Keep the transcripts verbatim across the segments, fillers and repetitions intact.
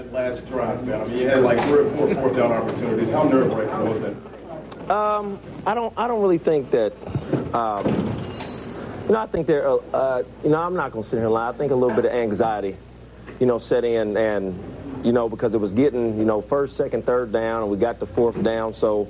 that last drive, man? I mean, you had like three or four fourth down opportunities. How nerve-wracking was that? Um, I don't, I don't really think that. Um, you know, I think there. Uh, you know, I'm not gonna sit here and lie. I think a little bit of anxiety, you know, set in, and you know, because it was getting, you know, first, second, third down, and we got the fourth down, so.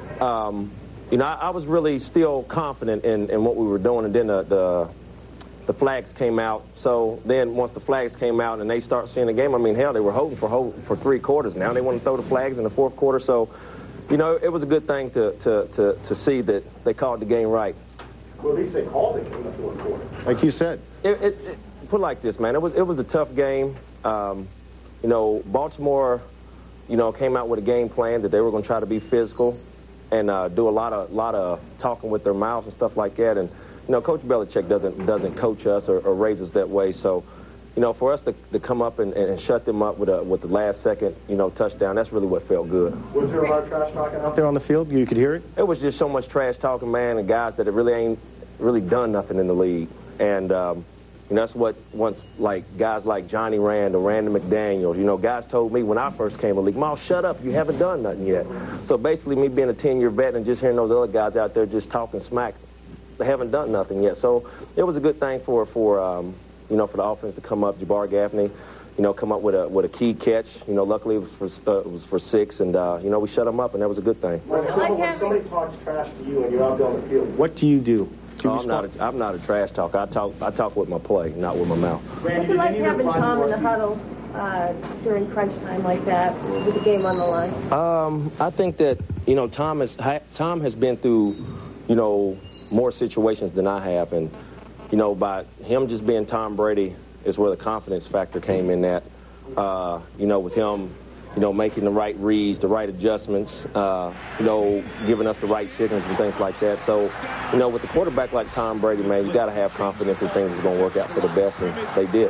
Um, You know, I, I was really still confident in, in what we were doing, and then the, the the flags came out. So then once the flags came out and they start seeing the game, I mean, hell, they were holding for hold, for three quarters. Now they want to throw the flags in the fourth quarter. So, you know, it was a good thing to to, to, to see that they called the game right. Well, at least they called it in the fourth quarter. Like you said. It, it, it, put it like this, man. It was it was a tough game. Um, you know, Baltimore, you know, came out with a game plan that they were going to try to be physical and uh, do a lot of lot of talking with their mouths and stuff like that. And you know, Coach Belichick doesn't doesn't coach us or, or raise us that way. So, you know, for us to, to come up and, and shut them up with a with the last second, you know, touchdown, that's really what felt good. Was there a lot of trash talking Out there on the field, you could hear it? It was just so much trash talking, man, and guys that it really ain't really done nothing in the league. And um, you know, that's what once like guys like Johnny Rand or Randy McDaniels, you know, guys told me when I first came in the league, Miles, shut up, you haven't done nothing yet. So basically me being a ten-year vet and just hearing those other guys out there just talking smack, they haven't done nothing yet. So it was a good thing for, for um, you know, for the offense to come up, Jabbar Gaffney, you know, come up with a with a key catch. You know, luckily it was for, uh, it was for six, and, uh, you know, we shut them up, and that was a good thing. When, someone, when somebody talks trash to you and you're out there on the field, what do you do? Oh, I'm, not a, I'm not a trash talker. I talk I talk with my play, not with my mouth. What's it like having Tom in the huddle uh, during crunch time like that with the game on the line? Um, I think that, you know, Tom has, Tom has been through, you know, more situations than I have. And, you know, by him just being Tom Brady is where the confidence factor came in that, uh, you know, with him, you know, making the right reads, the right adjustments, uh, you know, giving us the right signals and things like that. So, you know, with a quarterback like Tom Brady, man, you got to have confidence that things is going to work out for the best, and they did.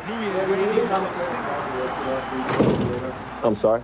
I'm sorry?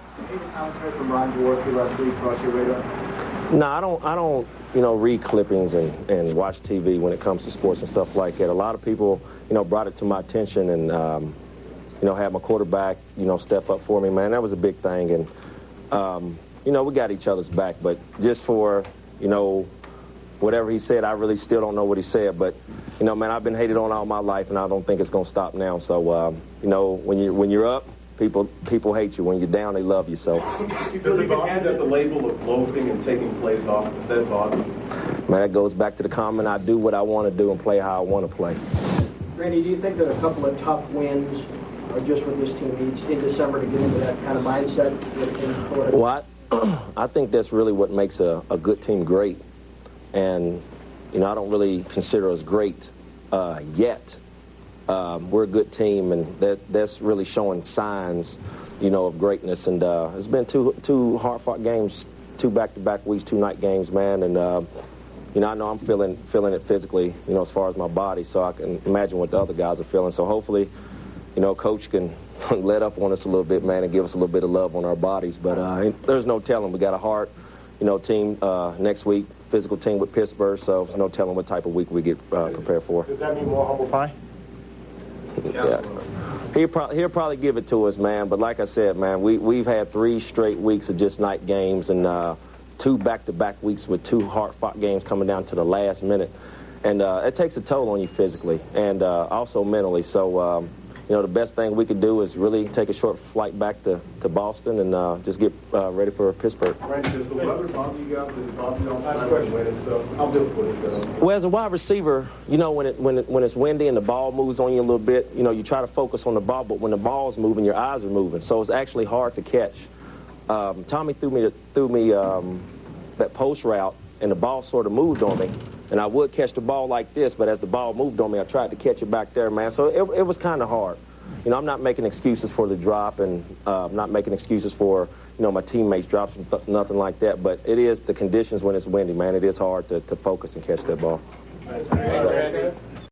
No, I don't, I don't, you know, read clippings and, and watch T V when it comes to sports and stuff like that. A lot of people, you know, brought it to my attention and, um, you know, have my quarterback, you know, step up for me, man. That was a big thing. And, um, you know, we got each other's back. But just for, you know, whatever he said, I really still don't know what he said. But, you know, man, I've been hated on all my life, and I don't think it's going to stop now. So, um, you know, when, you, when you're up, people people hate you. When you're down, they love you. So. Does it bother that the label of loafing and taking plays off, does that bother you? Man, that goes back to the comment, I do what I want to do and play how I want to play. Randy, do you think that a couple of tough wins or just what this team needs in December to get into that kind of mindset? Well, I, I think that's really what makes a, a good team great. And, you know, I don't really consider us great uh, yet. Um, we're a good team, and that that's really showing signs, you know, of greatness. And uh, it's been two two hard-fought games, two back-to-back weeks, two night games, man. And, uh, you know, I know I'm feeling feeling it physically, you know, as far as my body, so I can imagine what the other guys are feeling. So hopefully, you know, Coach can let up on us a little bit, man, and give us a little bit of love on our bodies. But uh, there's no telling. We got a hard, you know, team uh, next week, physical team with Pittsburgh, so there's no telling what type of week we get uh, prepared for. Does that mean more humble pie? Yeah. He'll, pro- he'll probably give it to us, man. But like I said, man, we, we've had three straight weeks of just night games and uh, two back-to-back weeks with two hard-fought games coming down to the last minute. And uh, it takes a toll on you physically and uh, also mentally. So, um, you know, the best thing we could do is really take a short flight back to, to Boston and uh, just get uh, ready for Pittsburgh. Right, does the weather bother you guys? Does it bother you on Sunday when and stuff? How difficult is that? Well, as a wide receiver, you know, when it when it, when it's windy and the ball moves on you a little bit, you know, you try to focus on the ball, but when the ball's moving, your eyes are moving, so it's actually hard to catch. Um, Tommy threw me threw me um, that post route, and the ball sort of moved on me. And I would catch the ball like this, but as the ball moved on me, I tried to catch it back there, man. So it, it was kind of hard. You know, I'm not making excuses for the drop, and uh, I'm not making excuses for, you know, my teammates' drops and th- nothing like that. But it is the conditions when it's windy, man. It is hard to, to focus and catch that ball. Thanks, Randy.